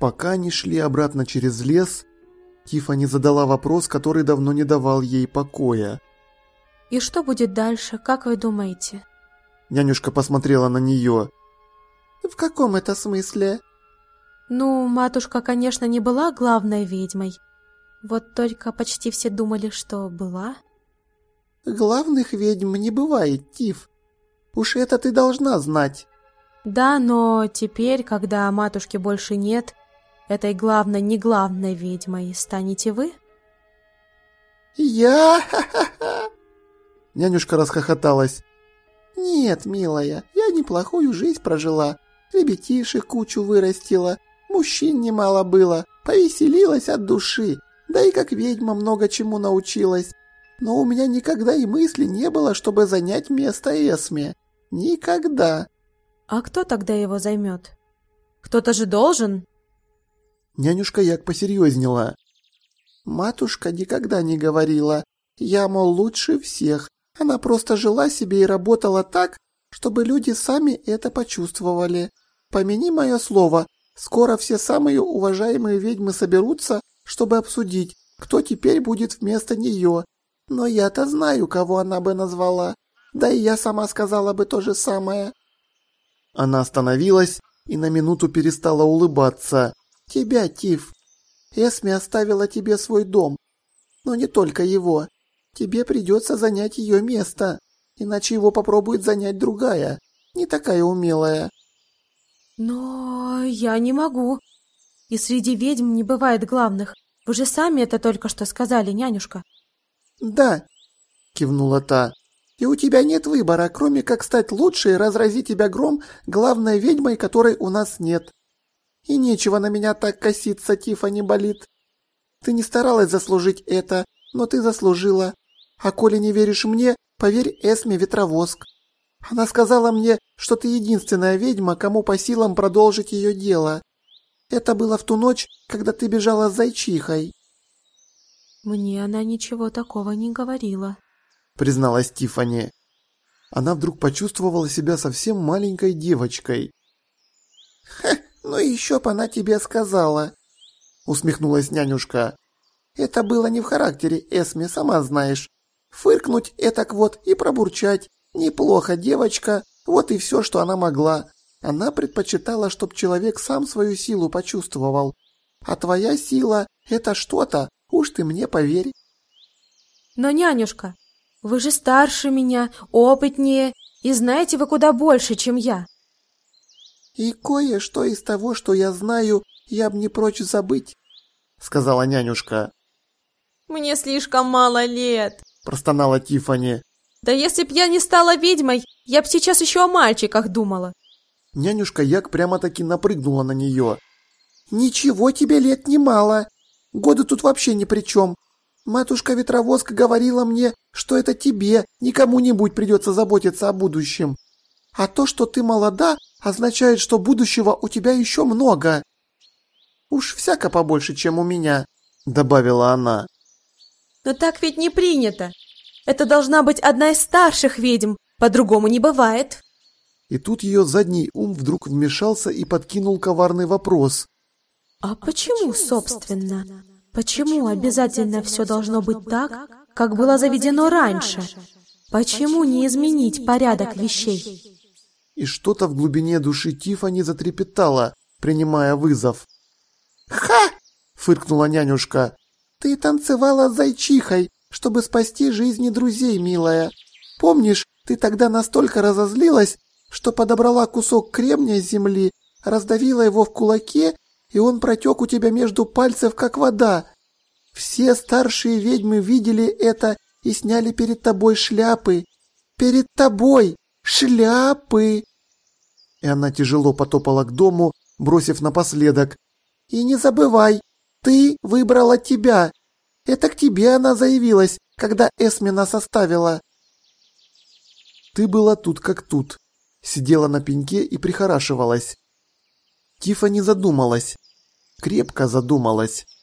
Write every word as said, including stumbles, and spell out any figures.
Пока они шли обратно через лес, Тиффани задала вопрос, который давно не давал ей покоя. «И что будет дальше, как вы думаете?» Нянюшка посмотрела на нее. «В каком это смысле?» «Ну, матушка, конечно, не была главной ведьмой. Вот только почти все думали, что была». «Главных ведьм не бывает, Тиф. Уж это ты должна знать». «Да, но теперь, когда матушки больше нет, этой главной не главной ведьмой станете вы?» «Я?» Нянюшка расхохоталась. «Нет, милая, я неплохую жизнь прожила. Ребятишек кучу вырастила, мужчин немало было, повеселилась от души, да и как ведьма много чему научилась. Но у меня никогда и мысли не было, чтобы занять место Эсме. Никогда». «А кто тогда его займет? Кто-то же должен?» Нянюшка Як посерьезнела. «Матушка никогда не говорила, я, мол, лучше всех. Она просто жила себе и работала так, чтобы люди сами это почувствовали. Помяни мое слово, скоро все самые уважаемые ведьмы соберутся, чтобы обсудить, кто теперь будет вместо нее. Но я-то знаю, кого она бы назвала. Да и я сама сказала бы то же самое». Она остановилась и на минуту перестала улыбаться. «Тебя, Тиф. Эсме оставила тебе свой дом. Но не только его. Тебе придется занять ее место, иначе его попробует занять другая, не такая умелая». «Но я не могу. И среди ведьм не бывает главных. Вы же сами это только что сказали, нянюшка». «Да», — кивнула та. «И у тебя нет выбора, кроме как стать лучше и разрази тебя гром главной ведьмой, которой у нас нет. И нечего на меня так коситься, Тиффани болит. Ты не старалась заслужить это, но ты заслужила. А коли не веришь мне, поверь Эсме Ветровоск. Она сказала мне, что ты единственная ведьма, кому по силам продолжить ее дело. Это было в ту ночь, когда ты бежала с зайчихой». «Мне она ничего такого не говорила», — призналась Тиффани. Она вдруг почувствовала себя совсем маленькой девочкой. «Ха, ну еще б она тебе сказала», — усмехнулась нянюшка. «Это было не в характере Эсме, сама знаешь. Фыркнуть этак вот и пробурчать. Неплохо, девочка, вот и все, что она могла. Она предпочитала, чтоб человек сам свою силу почувствовал. А твоя сила — это что-то, уж ты мне поверь». «Но, нянюшка, вы же старше меня, опытнее, и знаете вы куда больше, чем я». «И кое-что из того, что я знаю, я б не прочь забыть», — сказала нянюшка. «Мне слишком мало лет», — простонала Тиффани. «Да если б я не стала ведьмой, я б сейчас еще о мальчиках думала». Нянюшка Як прямо-таки напрыгнула на нее. «Ничего тебе лет немало. Годы тут вообще ни при чем. Матушка Ветровоск говорила мне, что это тебе, не кому-нибудь придется заботиться о будущем. А то, что ты молода, означает, что будущего у тебя еще много. Уж всяко побольше, чем у меня», — добавила она. «Но так ведь не принято. Это должна быть одна из старших ведьм, по-другому не бывает». И тут ее задний ум вдруг вмешался и подкинул коварный вопрос. «А почему, собственно? Почему обязательно все должно быть так, как было заведено раньше? Почему не изменить порядок вещей?» И что-то в глубине души Тиффани затрепетало, принимая вызов. «Ха!» — фыркнула нянюшка. «Ты танцевала с зайчихой, чтобы спасти жизни друзей, милая. Помнишь, ты тогда настолько разозлилась, что подобрала кусок кремня с земли, раздавила его в кулаке, и он протек у тебя между пальцев, как вода. Все старшие ведьмы видели это и сняли перед тобой шляпы. Перед тобой шляпы!» И она тяжело потопала к дому, бросив напоследок: «И не забывай, ты выбрала тебя. Это к тебе она заявилась, когда Эсме нас оставила». Ты была тут как тут, сидела на пеньке и прихорашивалась. Тиффани задумалась, крепко задумалась.